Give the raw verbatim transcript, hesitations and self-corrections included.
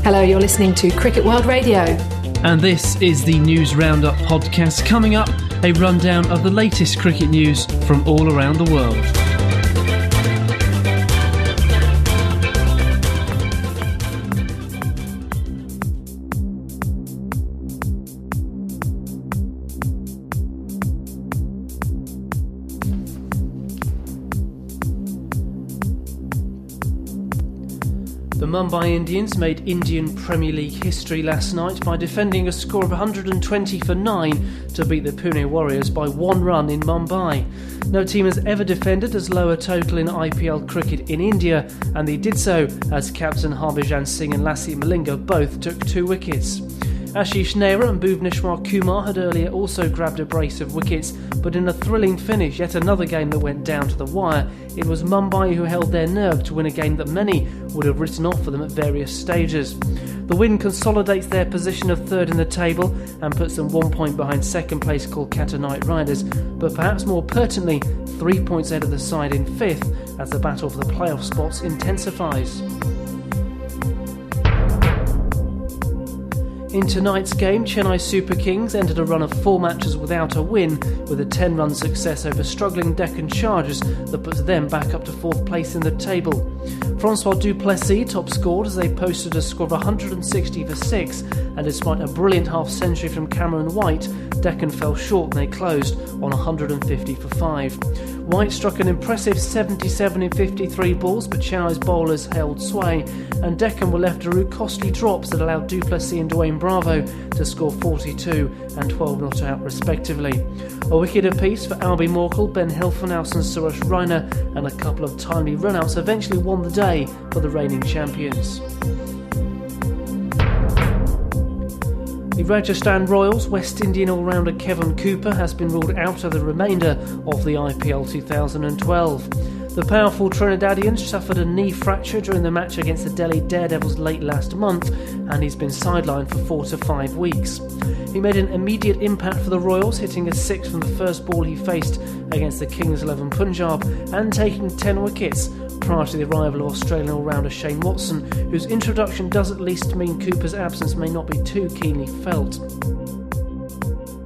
Hello, you're listening to Cricket World Radio. And this is the News Roundup podcast. Coming up, a rundown of the latest cricket news from all around the world. The Mumbai Indians made Indian Premier League history last night by defending a score of one hundred twenty for nine to beat the Pune Warriors by one run in Mumbai. No team has ever defended as low a total in I P L cricket in India, and they did so as captain Harbhajan Singh and Lassit Malinga both took two wickets. Ashish Nehra and Bhuvneshwar Kumar had earlier also grabbed a brace of wickets, but in a thrilling finish, yet another game that went down to the wire, it was Mumbai who held their nerve to win a game that many would have written off for them at various stages. The win consolidates their position of third in the table and puts them one point behind second place Kolkata Knight Riders, but perhaps more pertinently, three points ahead of the side in fifth as the battle for the playoff spots intensifies. In tonight's game, Chennai Super Kings entered a run of four matches without a win, with a ten-run success over struggling Deccan Chargers that puts them back up to fourth place in the table. Francois du Plessis top scored as they posted a score of one hundred sixty for six, and despite a brilliant half-century from Cameron White, Deccan fell short and they closed on one hundred fifty for five. White struck an impressive seventy-seven in fifty-three balls, but Chennai's bowlers held sway, and Deccan were left to rue costly drops that allowed du Plessis and Dwayne Bravo to score forty-two and twelve not out respectively. A wicket apiece for Albie Morkel, Ben Hilfenhaus and Suresh Raina, and a couple of timely run-outs eventually won the day for the reigning champions. The Rajasthan Royals' West Indian all-rounder Kevin Cooper has been ruled out of the remainder of the I P L two thousand twelve. The powerful Trinidadian suffered a knee fracture during the match against the Delhi Daredevils late last month, and he's been sidelined for four to five weeks. He made an immediate impact for the Royals, hitting a six from the first ball he faced against the Kings eleven Punjab and taking ten wickets prior to the arrival of Australian all-rounder Shane Watson, whose introduction does at least mean Cooper's absence may not be too keenly felt.